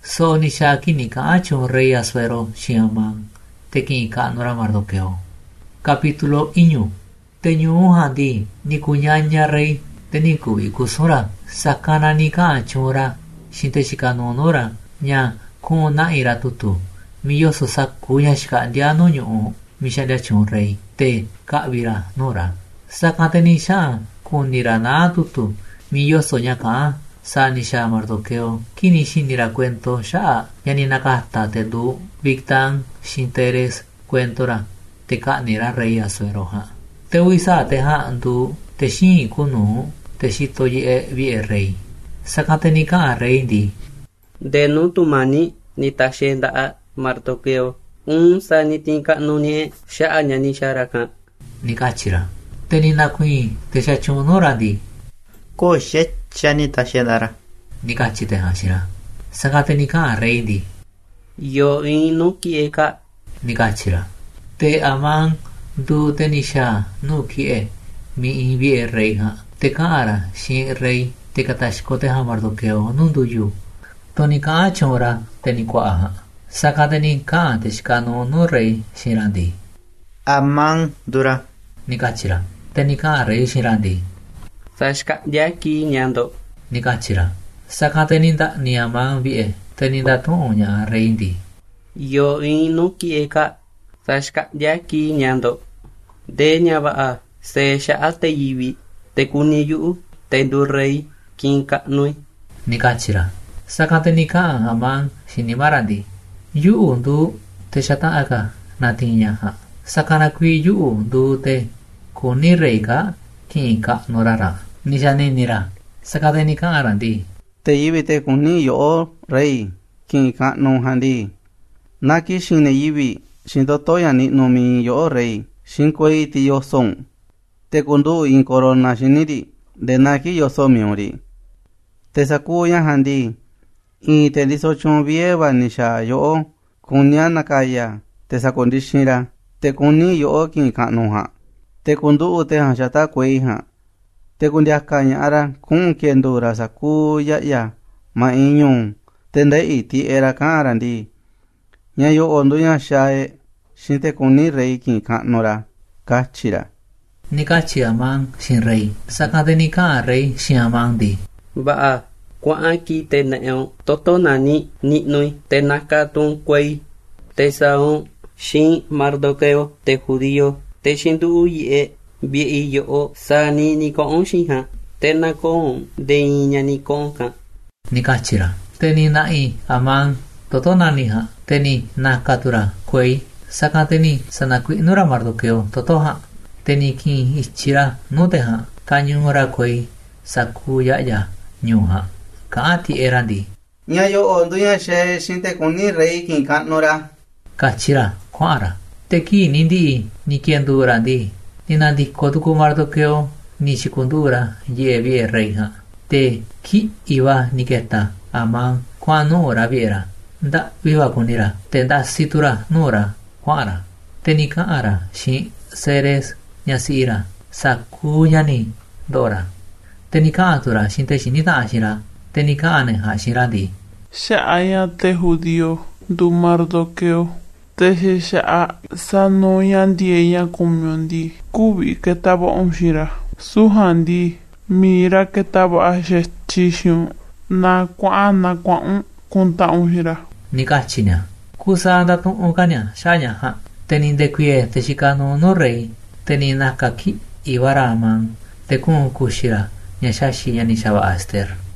So nisha kini ka achon rey Asuero Shiamán, tekin ka nora Mardoqueo. Capítulo iñu. Teñu handi ni kuñaña rey teniku ikusora sakana ni ka achora shinte shikano nora nya kuna ira tutu. Miyoso sakuya shika diano nyu mishalia chon rey te ka vira nora. Sakate nisha kunira na tutu. Miyoso nya ka sa nisha Mardoqueo kini shinira cuento sha yani nakata te du victan shinteres cuentora te ka nira rey Asuero ha. Te wisa te ha andu te shin kunu te shito ye vie rey. Sakate ni ka rey di. De no tumani ni tashenda a Mardoqueo. Sa ni tinka no ni sha anya ni sharaka. Ni kachira. Te ni nakui te sha chunora di. Ko she chani tashedara. Ni kachite ha shira. Sakate ni ka rey di. Yo inu ki eka. Ni kachira. Te amang du te nisha nu kie mi vie rey ha. Te ka ara shin rey te katashko te ha Mardoqueo nundu yu. To ni ka chora te ni kwa ha. Sakate ni ka te shikano no rey shirandi. Amang dura. Ni kachira. Te ni ka rey shirandi. Sashka yaki nyando. Ni kachira. Sakate ni da ni amang vie te ni da to nya rey di. Yo inu ki eka. Sashka yaki nyando. De nyaba a se sha te yiwi te kuni yu te du rey kinka nui. Ni kachira. Sakate ni ka amang shinimarandi. Yu du te shata aga natinya ha. Sakana kui yu du te kuni rey ka kinka norara. Nishani nira. Sakate ni ka arandi. Te yiwi te kuni yo rey kinka no handi. Naki shine yiwi shindo toya ni no mi yo rey. Shinkwei ti yo son. Te kundu in corona shiniri. De naki yo so miori. Te sakuya handi. Y te liso chon vieva nisha yo. Kunya nakaya. Te sakundi shira. Te kuni yo kinka no ha. Te kundu te hanshata kwei ha. Te kundi akanya ara kun kendura sakuya ya. Ma inyong. Te ndai ti era karandi. Nya yo onduya shae. Shinte kuni rey kinka nora. Kachira. Ni kachi amang shin rey. Sakate ni ka rey shin amang di. Ba kwa aki te neo toto nani ni nui te nakatun kwei. Te sao shin Mardoqueo te judío. Te shindu ye vie yo sa ni kon shin ha. Te nakon de inya ni kon ka. Ni kachira. Te ni nai amang toto nani ha. Te ni nakatura kwei. Sakate ni sanakui nura Mardoqueo toto ha. Te ni kin ichira no te ha. Kanyungora kwei sakuya ya nyu ha. Kaati erandi. Nya yo onduya she shinte kuni rey kinka nora. Kachira kwara. Te ki nindi ni kiendura di. Ni nandi koduku Mardoqueo ni shikundura ye vie rey ha. Te ki iwa niketa amang kwa nora viera. Da viva kunira. Te da situra nora kwara. Te ni kaara shi seres nyasira sakuya ni dora. Te ni kaatura shinte shinita ashira. Te ni kaane ha shirandi. Shaaya te judío du Mardoqueo. Te shaa sanoyan dieya kumyondi. Kubi que tabo onshira. Suhandi mira que tabo ashechishun. Na kwa kunta onshira. Ni kachinya. Kusa datun ukanya shanya ha. Te ni dekuye te shikano no rey. Te ni nakaki iwaraman. Te kun kushira. Nyashashi yani shaba aster.